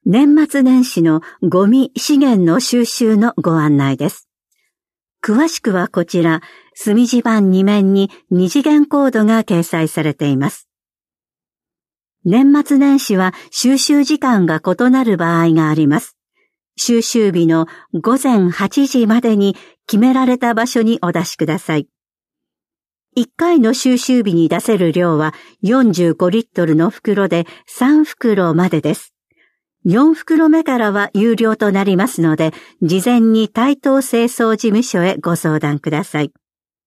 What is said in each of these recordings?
年末年始のゴミ資源の収集のご案内です。詳しくはこちら、墨字盤2面に2次元コードが掲載されています。年末年始は収集時間が異なる場合があります。収集日の午前8時までに決められた場所にお出しください。1回の収集日に出せる量は45リットルの袋で3袋までです。4袋目からは有料となりますので、事前に台東清掃事務所へご相談ください。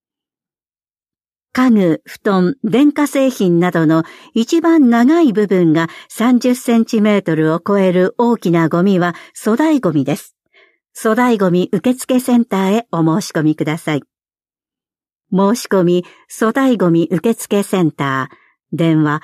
家具、布団、電化製品などの一番長い部分が30センチメートルを超える大きなゴミは粗大ゴミです。粗大ゴミ受付センターへお申し込みください。申し込み、粗大ゴミ受付センター、電話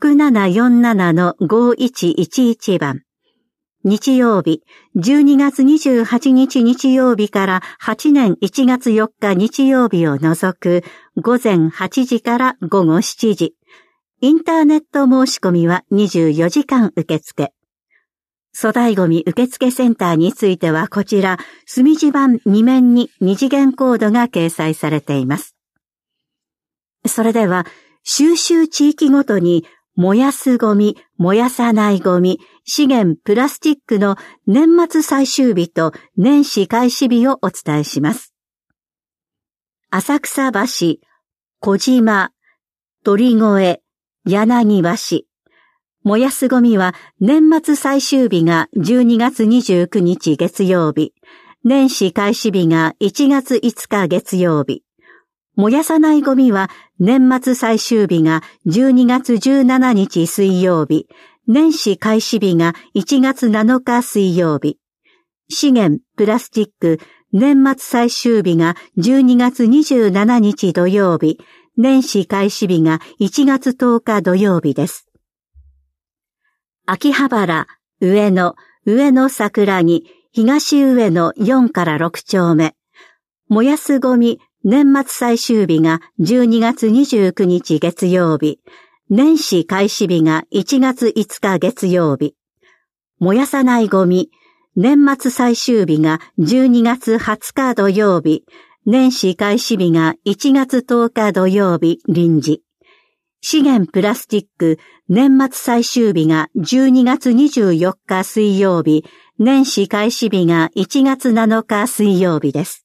6747-5111 番。日曜日、12月28日日曜日から8年1月4日日曜日を除く午前8時から午後7時。インターネット申し込みは24時間受付。粗大ゴミ受付センターについてはこちら、墨字盤2面に2次元コードが掲載されています。それでは、収集地域ごとに燃やすゴミ、燃やさないゴミ、資源プラスチックの年末最終日と年始開始日をお伝えします。浅草橋、小島、鳥越、柳橋。燃やすゴミは年末最終日が12月29日月曜日、年始開始日が1月5日月曜日。燃やさないゴミは年末最終日が12月17日水曜日、年始開始日が1月7日水曜日。資源プラスチック年末最終日が12月27日土曜日、年始開始日が1月10日土曜日です。秋葉原、上野桜木、東上野4から6丁目。燃やすゴミ年末最終日が12月29日月曜日、年始開始日が1月5日月曜日。燃やさないゴミ、年末最終日が12月20日土曜日、年始開始日が1月10日土曜日臨時。資源プラスチック、年末最終日が12月24日水曜日、年始開始日が1月7日水曜日です。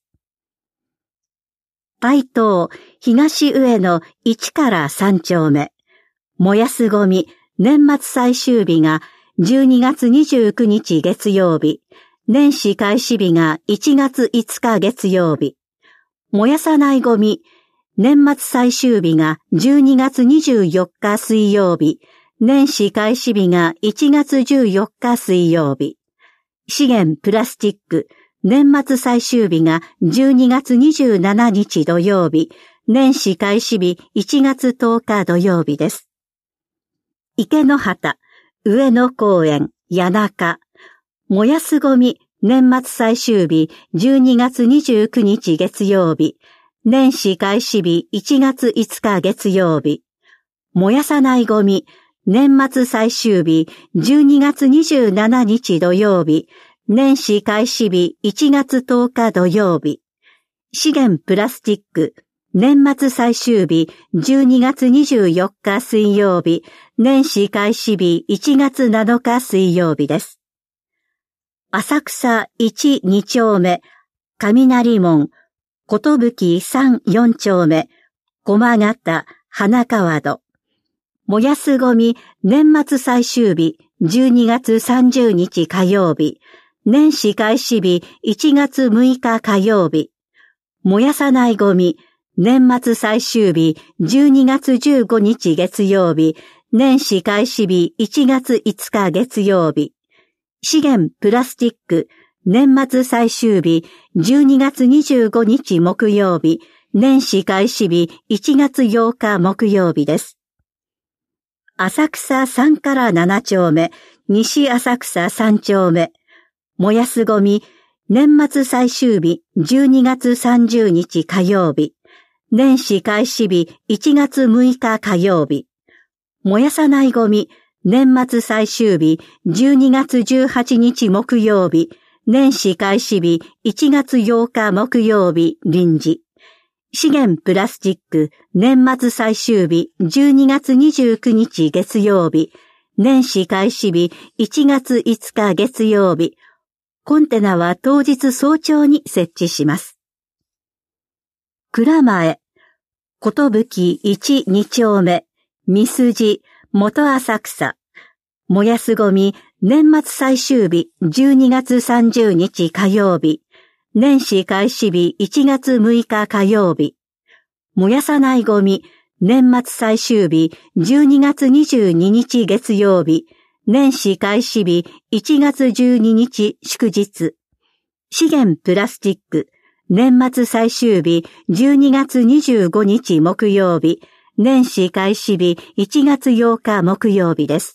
台東、東上野1から3丁目。燃やすゴミ、年末最終日が12月29日月曜日、年始開始日が1月5日月曜日。燃やさないゴミ、年末最終日が12月24日水曜日、年始開始日が1月14日水曜日。資源プラスチック、年末最終日が12月27日土曜日、年始開始日1月10日土曜日です。池の端、上野公園、谷中。燃やすゴミ、年末最終日12月29日月曜日、年始開始日1月5日月曜日。燃やさないゴミ、年末最終日12月27日土曜日、年始開始日1月10日土曜日。資源プラスチック、年末最終日12月24日水曜日、年始開始日1月7日水曜日です。浅草1、2丁目、雷門、ことぶき3、4丁目、駒形、花川戸。燃やすゴミ、年末最終日12月30日火曜日、年始開始日1月6日火曜日。燃やさないゴミ、年末最終日12月15日月曜日、年始開始日1月5日月曜日。資源プラスチック、年末最終日12月25日木曜日、年始開始日1月8日木曜日です。浅草3から7丁目、西浅草3丁目。燃やすゴミ、年末最終日12月30日火曜日、年始開始日1月6日火曜日。燃やさないゴミ、 年末最終日12月18日木曜日、年始開始日1月8日木曜日臨時。資源プラスチック年末最終日12月29日月曜日、年始開始日1月5日月曜日。コンテナは当日早朝に設置します。蔵前、ことぶき1、2丁目、三筋、元浅草。燃やすゴミ、年末最終日、12月30日火曜日。年始開始日、1月6日火曜日。燃やさないゴミ、年末最終日、12月22日月曜日。年始開始日、1月12日祝日。資源プラスチック、年末最終日、12月25日木曜日。年始開始日、1月8日木曜日です。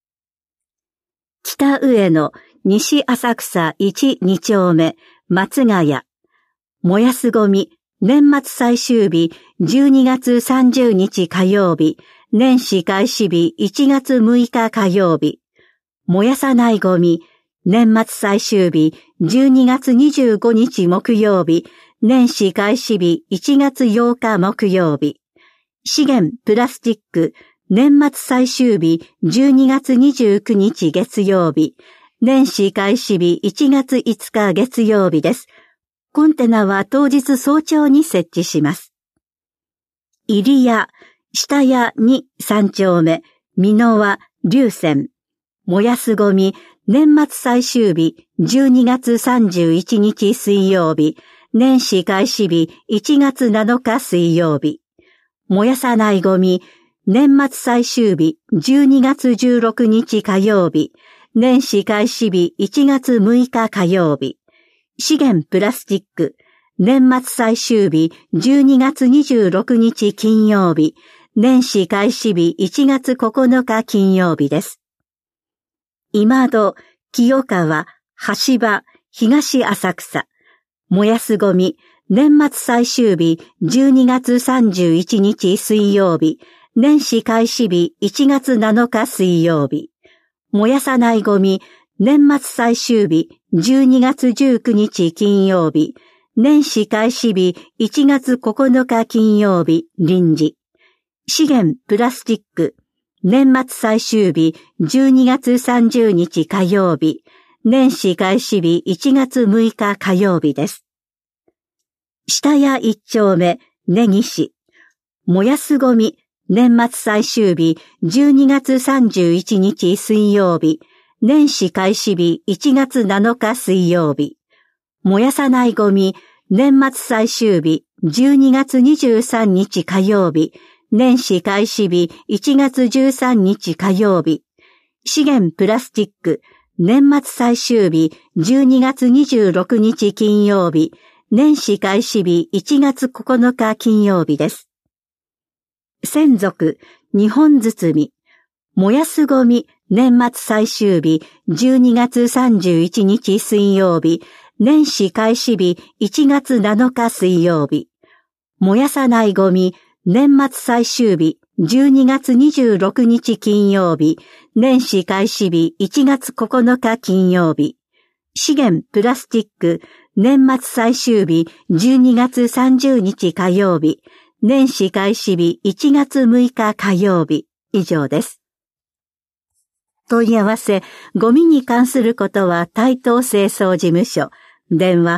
北上野、西浅草1、2丁目、松ヶ谷。燃やすゴミ、年末最終日、12月30日火曜日。年始開始日、1月6日火曜日。燃やさないゴミ、年末最終日、12月25日木曜日。年始開始日、1月8日木曜日。資源プラスチック、年末最終日、12月29日月曜日。年始開始日、1月5日月曜日です。コンテナは当日早朝に設置します。入谷、下谷2、3丁目、箕輪、龍泉。燃やすゴミ、年末最終日、12月31日水曜日。年始開始日、1月7日水曜日。燃やさないゴミ、年末最終日、12月16日火曜日。年始開始日、1月6日火曜日。資源プラスチック、年末最終日、12月26日金曜日。年始開始日、1月9日金曜日です。今戸、清川、橋場、東浅草。燃やすゴミ、年末最終日、12月31日水曜日。年始開始日、1月7日水曜日。燃やさないゴミ、年末最終日、12月19日金曜日。年始開始日、1月9日金曜日、臨時。資源プラスチック、年末最終日、12月30日火曜日。年始開始日、1月6日火曜日です。下谷1丁目、根岸。燃やすゴミ、年末最終日、12月31日水曜日。年始開始日、1月7日水曜日。燃やさないゴミ、年末最終日、12月23日火曜日。年始開始日、1月13日火曜日。資源プラスチック、年末最終日、12月26日金曜日。年始開始日、1月9日金曜日です。専属、日本包み。燃やすゴミ、年末最終日、12月31日水曜日。年始開始日、1月7日水曜日。燃やさないゴミ、年末最終日、12月26日金曜日。年始開始日、1月9日金曜日。資源プラスチック、年末最終日、12月30日火曜日。年始開始日、1月6日火曜日。以上です。問い合わせ、ゴミに関することは台東清掃事務所。電話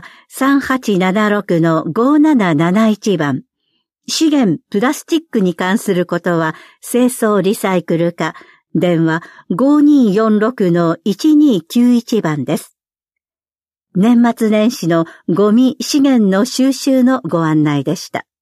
3876-5771 番。資源プラスチックに関することは清掃リサイクル課。電話 5246-1291 番です。年末年始のゴミ資源の収集のご案内でした。